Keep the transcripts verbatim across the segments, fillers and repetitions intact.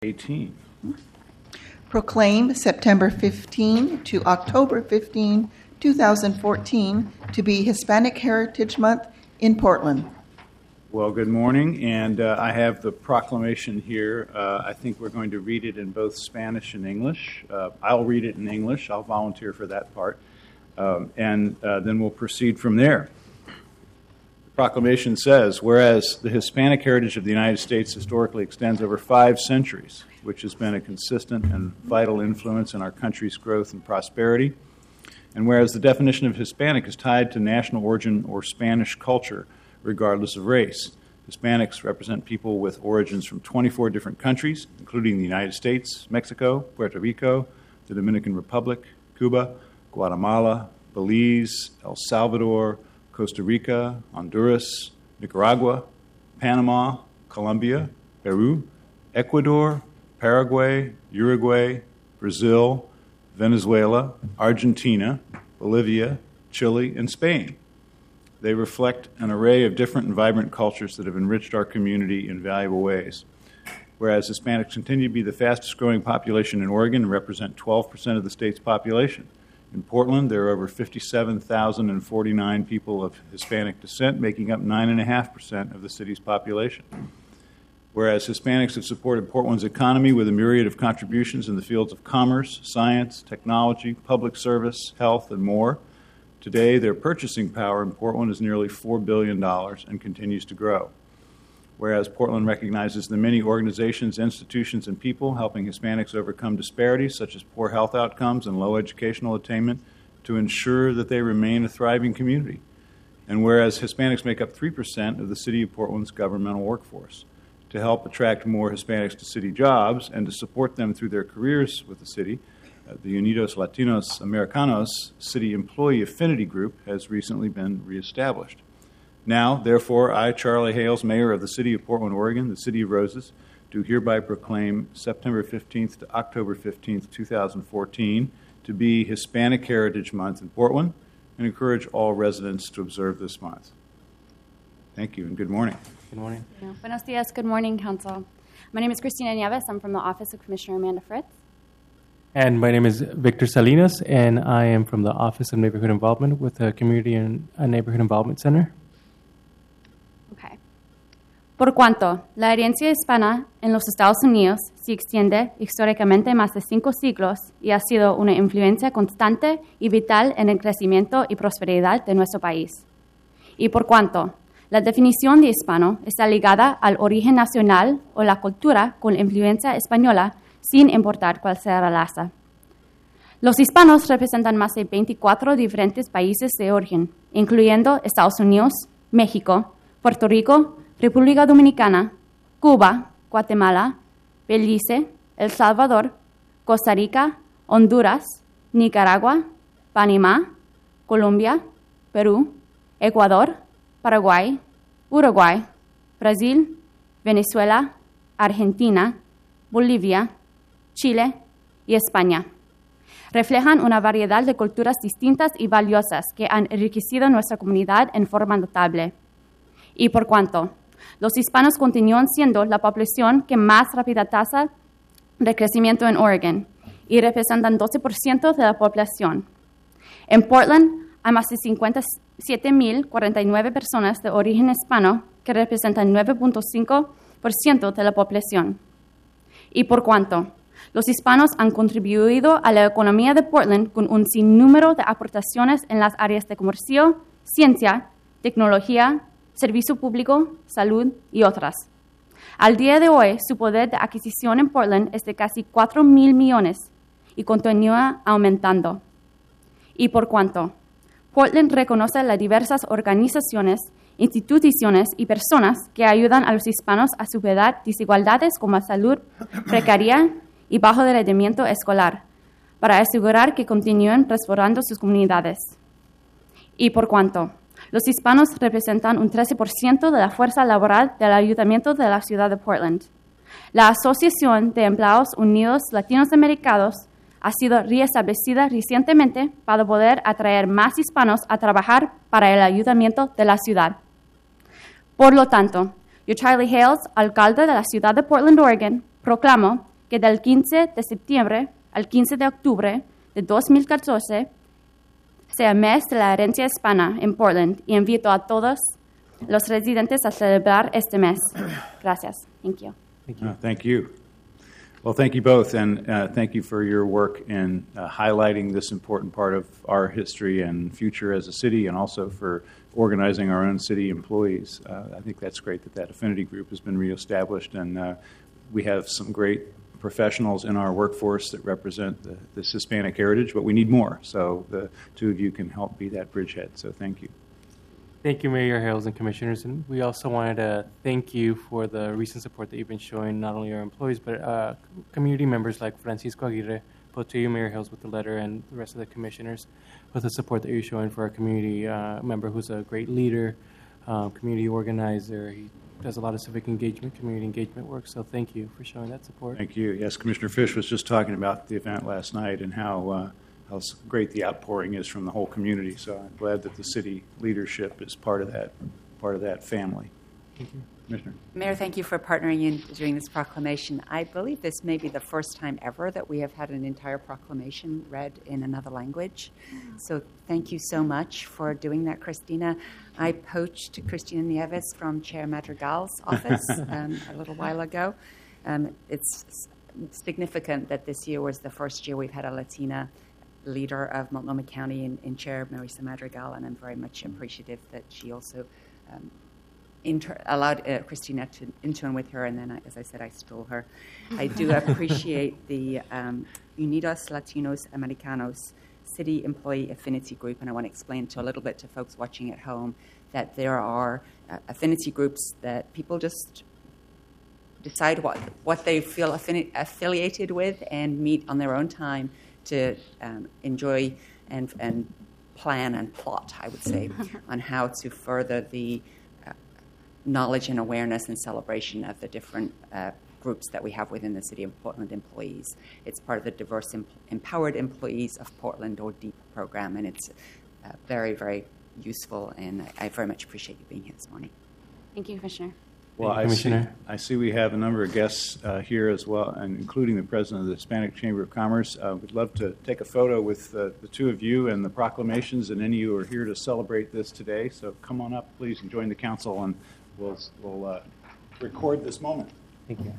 eighteen. Proclaim September fifteenth to October fifteenth, two thousand fourteen to be Hispanic Heritage Month in Portland. Well, good morning, and uh, I have the proclamation here. Uh, I think we're going to read it in both Spanish and English. Uh, I'll read it in English. I'll volunteer for that part, um, and uh, then we'll proceed from there. The proclamation says, whereas the Hispanic heritage of the United States historically extends over five centuries, which has been a consistent and vital influence in our country's growth and prosperity, and whereas the definition of Hispanic is tied to national origin or Spanish culture, regardless of race. Hispanics represent people with origins from twenty-four different countries, including the United States, Mexico, Puerto Rico, the Dominican Republic, Cuba, Guatemala, Belize, El Salvador, Costa Rica, Honduras, Nicaragua, Panama, Colombia, Peru, Ecuador, Paraguay, Uruguay, Brazil, Venezuela, Argentina, Bolivia, Chile, and Spain. They reflect an array of different and vibrant cultures that have enriched our community in valuable ways. Whereas Hispanics continue to be the fastest growing population in Oregon and represent twelve percent of the state's population. In Portland, there are over fifty-seven thousand forty-nine people of Hispanic descent, making up nine point five percent of the city's population. Whereas Hispanics have supported Portland's economy with a myriad of contributions in the fields of commerce, science, technology, public service, health, and more, today, their purchasing power in Portland is nearly four billion dollars and continues to grow. Whereas Portland recognizes the many organizations, institutions, and people helping Hispanics overcome disparities such as poor health outcomes and low educational attainment to ensure that they remain a thriving community. And whereas Hispanics make up three percent of the City of Portland's governmental workforce. To help attract more Hispanics to city jobs and to support them through their careers with the city, the Unidos Latinos Americanos City Employee Affinity Group has recently been reestablished. Now, therefore, I, Charlie Hales, Mayor of the City of Portland, Oregon, the City of Roses, do hereby proclaim September fifteenth to October fifteenth, two thousand fourteen to be Hispanic Heritage Month in Portland and encourage all residents to observe this month. Thank you and good morning. Good morning. Yeah. Buenos dias. Good morning, Council. My name is Christina Nieves. I'm from the Office of Commissioner Amanda Fritz. And my name is Victor Salinas, and I am from the Office of Neighborhood Involvement with the Community and Neighborhood Involvement Center. Okay. Por cuanto la herencia hispana en los Estados Unidos se extiende históricamente más de cinco siglos y ha sido una influencia constante y vital en el crecimiento y prosperidad de nuestro país. Y por cuanto la definición de hispano está ligada al origen nacional o la cultura con influencia española, sin importar cuál sea la raza. Los hispanos representan más de veinticuatro diferentes países de origen, incluyendo Estados Unidos, México, Puerto Rico, República Dominicana, Cuba, Guatemala, Belice, El Salvador, Costa Rica, Honduras, Nicaragua, Panamá, Colombia, Perú, Ecuador, Paraguay, Uruguay, Brasil, Venezuela, Argentina, Bolivia, Chile y España. Reflejan una variedad de culturas distintas y valiosas que han enriquecido nuestra comunidad en forma notable. Y por cuanto los hispanos continúan siendo la población que más rápida tasa de crecimiento en Oregon y representan doce por ciento de la población. En Portland hay más de cincuenta y siete mil cuarenta y nueve personas de origen hispano que representan nueve punto cinco por ciento de la población. Y por cuanto los hispanos han contribuido a la economía de Portland con un sinnúmero de aportaciones en las áreas de comercio, ciencia, tecnología, servicio público, salud y otras. Al día de hoy, su poder de adquisición en Portland es de casi cuatro mil millones y continúa aumentando. Y por cuanto Portland reconoce las diversas organizaciones, instituciones y personas que ayudan a los hispanos a superar desigualdades como salud precaria y bajo rendimiento escolar, para asegurar que continúen restaurando sus comunidades. Y por cuanto los hispanos representan un trece por ciento de la fuerza laboral del Ayuntamiento de la ciudad de Portland, la Asociación de Empleados Unidos Latinoamericanos ha sido reestablecida recientemente para poder atraer más hispanos a trabajar para el ayuntamiento de la ciudad. Por lo tanto, yo, Charlie Hales, alcalde de la ciudad de Portland, Oregon, proclamo que del quince de septiembre al quince de octubre de dos mil catorce sea mes de la herencia hispana en Portland y invito a todos los residentes a celebrar este mes. Gracias. Thank you. Thank you. Uh, thank you. Well, thank you both, and uh, thank you for your work in uh, highlighting this important part of our history and future as a city, and also for organizing our own city employees. Uh, I think that's great that that affinity group has been reestablished, and uh, we have some great professionals in our workforce that represent the, this Hispanic heritage, but we need more. So the two of you can help be that bridgehead. So thank you. Thank you, Mayor Hales and Commissioners. And we also wanted to thank you for the recent support that you've been showing, not only our employees, but uh, community members like Francisco Aguirre, both to you, Mayor Hales, with the letter, and the rest of the commissioners, with the support that you're showing for our community uh, member who's a great leader, um, community organizer. He does a lot of civic engagement, community engagement work. So thank you for showing that support. Thank you. Yes, Commissioner Fish was just talking about the event last night and how uh, how great the outpouring is from the whole community. So I'm glad that the city leadership is part of that part of that family. Thank you. Commissioner. Mayor, thank you for partnering in during this proclamation. I believe this may be the first time ever that we have had an entire proclamation read in another language. So thank you so much for doing that, Christina. I poached Christina Nieves from Chair Madrigal's office um, a little while ago. Um, it's significant that this year was the first year we've had a Latina leader of Multnomah County in, in Chair Marisa Madrigal, and I'm very much appreciative that she also um, Inter- allowed uh, Christina to intern with her, and then, I, as I said, I stole her. I do appreciate the um, Unidos Latinos Americanos City Employee Affinity Group, and I want to explain to a little bit to folks watching at home that there are uh, affinity groups that people just decide what, what they feel affini- affiliated with and meet on their own time to um, enjoy and, and plan and plot, I would say, on how to further the knowledge and awareness and celebration of the different uh, groups that we have within the City of Portland employees. It's part of the Diverse em- Empowered Employees of Portland, or DEEP program, and it's uh, very, very useful, and I, I very much appreciate you being here this morning. Thank you, Commissioner. Well, Thank you, I see, Commissioner. I see we have a number of guests uh, here as well, and including the president of the Hispanic Chamber of Commerce. Uh, we'd love to take a photo with uh, the two of you and the proclamations, and any of you are here to celebrate this today. So come on up, please, and join the council, and we'll, we'll uh, record this moment. Thank you.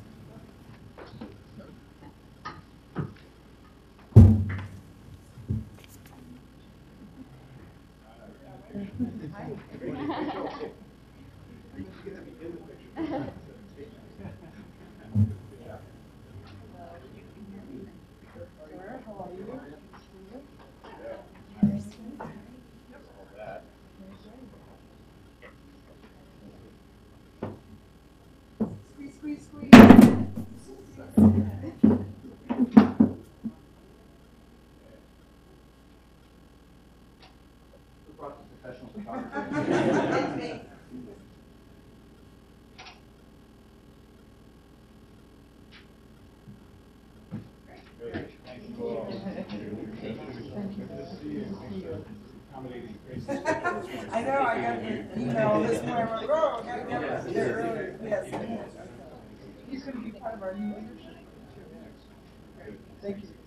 I know, I got an email this morning, I'm like, oh, I gotta get up there earlier. Yes. He's gonna be part of our new leadership. Thank you.